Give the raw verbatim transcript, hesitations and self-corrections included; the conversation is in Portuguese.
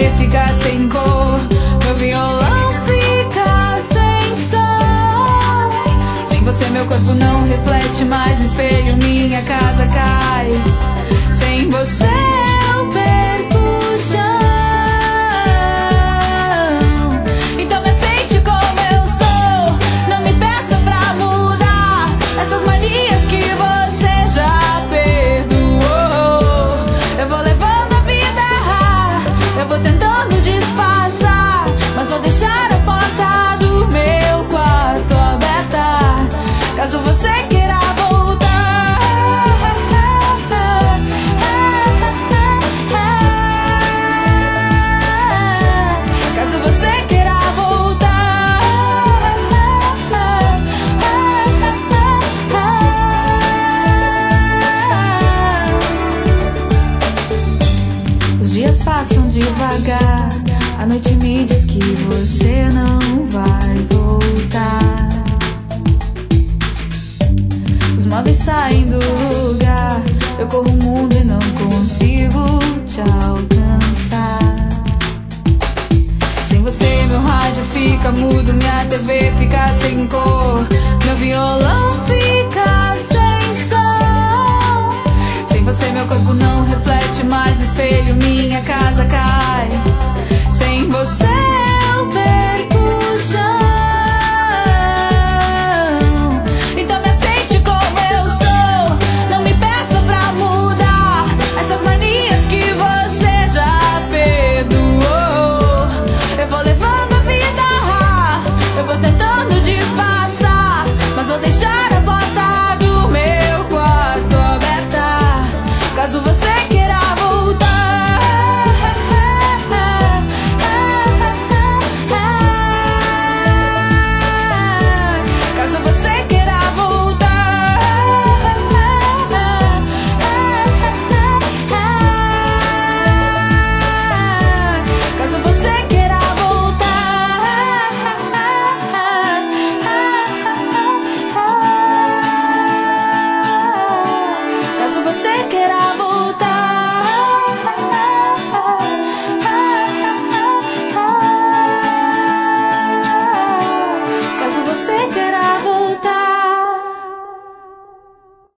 vê fica sem cor, meu violão fica sem som. Sem você meu corpo não reflete mais no espelho, minha casa cai. Sem você eu perco o chão. Então me aceite como eu sou, não me peça pra mudar essas manias que você já perdoou. Eu vou levando a vida, eu vou tentando disfarçar, mas vou deixar a porta do meu quarto aberta, caso você queira voltar. Caso você queira voltar. Os dias passam devagar, a noite me diz que você não vai voltar. Os móveis saem do lugar, eu corro o mundo e não consigo te alcançar. Sem você meu rádio fica mudo, minha T V fica sem cor, meu violão fica sem som. Sem você meu corpo não reflete mais no espelho, minha casa cai.